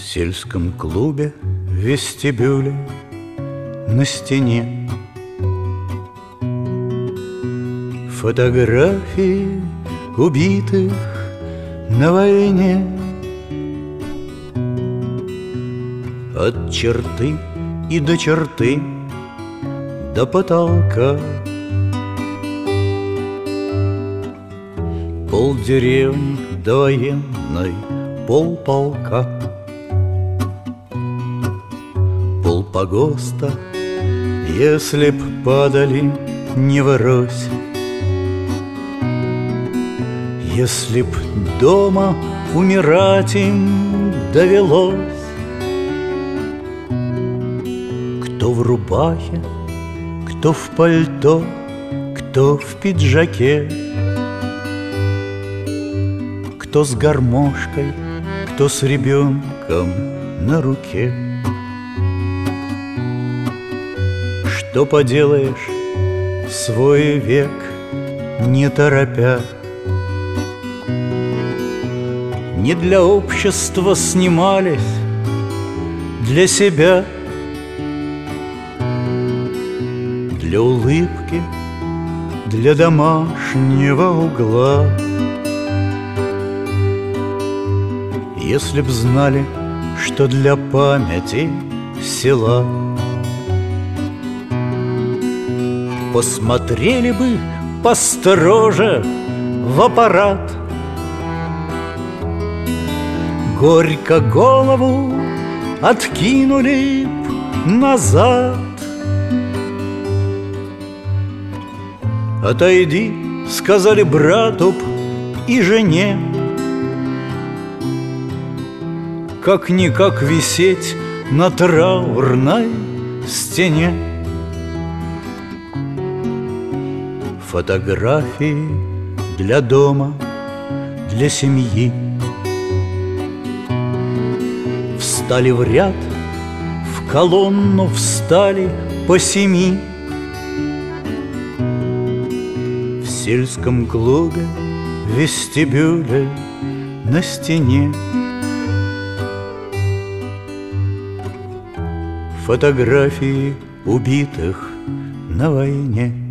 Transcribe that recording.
сельском клубе в вестибюле на стене фотографии убитых на войне. От черты и до черты, до потолка полдеревни до военной, полполка, полпогоста, если б падали не врозь, если б дома умирать им довелось. Кто в рубахе, кто в пальто, кто в пиджаке, кто с гармошкой, кто с ребенком на руке. Что поделаешь, свой век не торопя, не для общества снимались, для себя, для улыбки, для домашнего угла. Если б знали, что для памяти села, посмотрели бы построже в аппарат, горько голову откинули б назад. Отойди, сказали брату б и жене, как-никак висеть на траурной стене. Фотографии для дома, для семьи встали в ряд, в колонну встали по 7. В сельском клубе в вестибюле на стене фотографии убитых на войне.